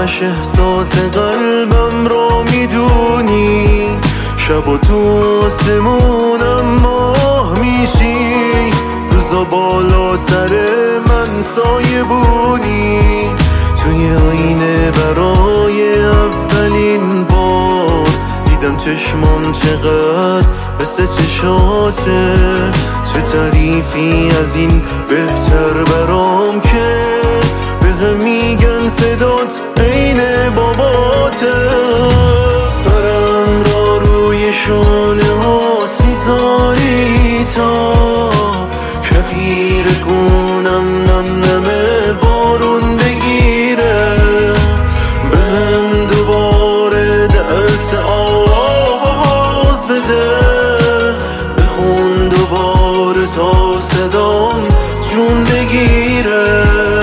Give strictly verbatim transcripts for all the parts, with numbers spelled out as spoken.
همش احساس قلبم رو میدونی، شب و تو آسمونم ماه میشی، روزا بالا سر من سایه بونی، توی آینه برای اولین بار دیدم چشمام چقدر مثل چشاته، چه تعریفی از این بهتر برام که به هم میگن صدات عین باباته. سرم را روی شانه هات میذاری تا کفیر کنم نم نمه بارون بگیره، بهم دوباره درس آواز بده، بخون دوباره تا صدام جون بگیره.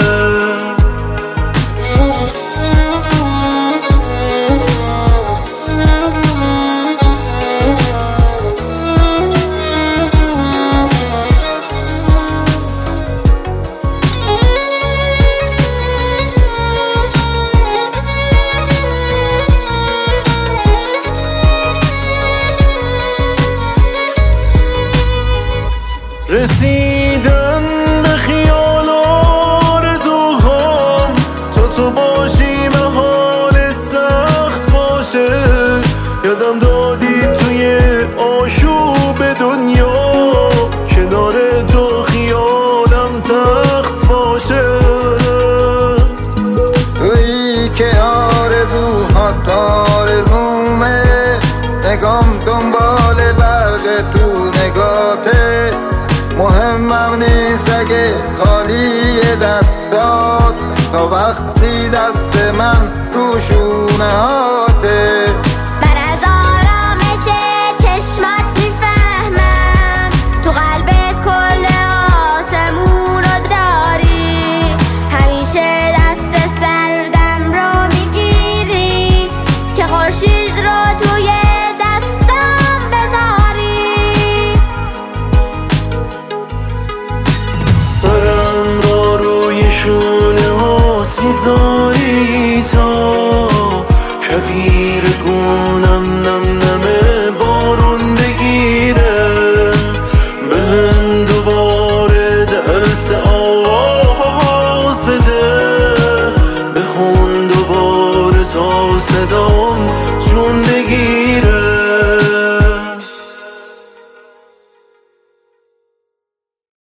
رسیدن به خیال آرزوهام، تا تو باشی محال سخت باشه، یادم دادی توی آشوب دنیا کنار تو خیالم تخت باشه. تویی که آرزوهات آرزومه، نگام دنبال برق تو نگاته، مهمم نیست اگه خالی دستات تا وقتی دست من رو شونه هاته. من از آرامش چشمات میفهمم، تو قلبت کل آسمون رو داری، همیشه دست سردم رو میگیری که خورشید رو توی دستم بذاری. سرم را روی شونه هات میذاری تا کفیر کنم نم نمه بارون بگیره، بهم دوباره درس آواز بده، بخون دوباره تا صدا